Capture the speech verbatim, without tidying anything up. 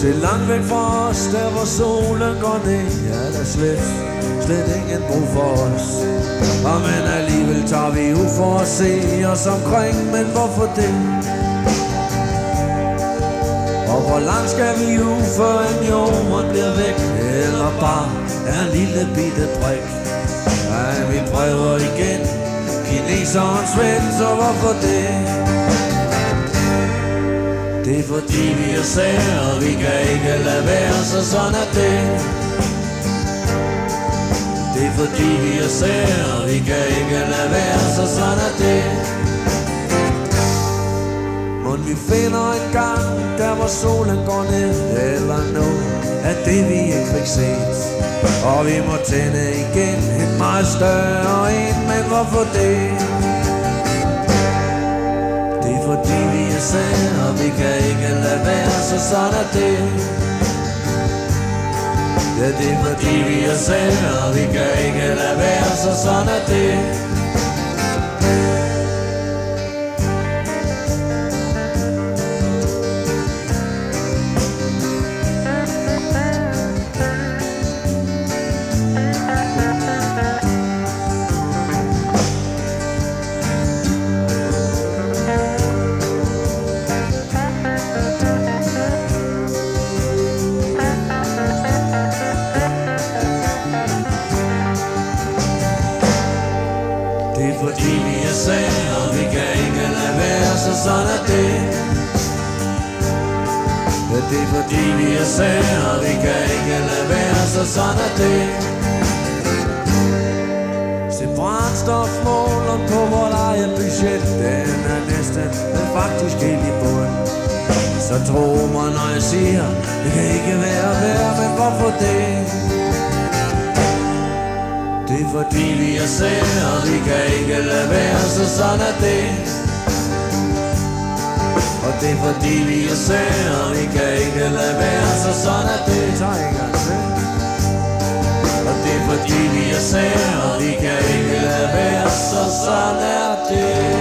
Se langt væk fra os, der hvor solen går ned, ja, der er slet, slet ingen brug for os. Og men alligevel tager vi ud for at se os omkring, men hvorfor det? Og hvor langt skal vi ud, før en jorden bliver væk, eller bare er en lille bitte prik? Nej, vi prøver igen, kineserens ven, så hvorfor det? Det er fordi vi er sære, og vi kan ikke lade være, så sådan er det. Det er fordi vi er sære, og vi kan ikke lade være, så sådan er det. Må vi finder en gang, der hvor solen går ned, eller noget af det vi ikke fik set. Og vi må tænde igen en meget større en, men hvorfor det? Det er fordi vi er sære, og vi kan ikke lade være, så sådan er det. Ja, det er fordi vi er sære, og vi kan ikke lade være, så sådan er det. Det er fordi vi er sære, og vi kan ikke lade være, så sådan er det. Ja, det er fordi vi er sære, og vi kan ikke lade være, så sådan er det. Se brændstofmålen på vores eget budget, den er næsten, men faktisk helt i bund. Så tro mig, når jeg siger, det kan ikke være værd, men hvorfor det? Det er fordi vi er sære, og vi kan ikke lade være, så sådan er det. Og det er fordi vi er sære, og vi kan ikke lade være, så sådan er det. Og det er fordi vi er sære, og vi kan ikke lade være, så sådan er det.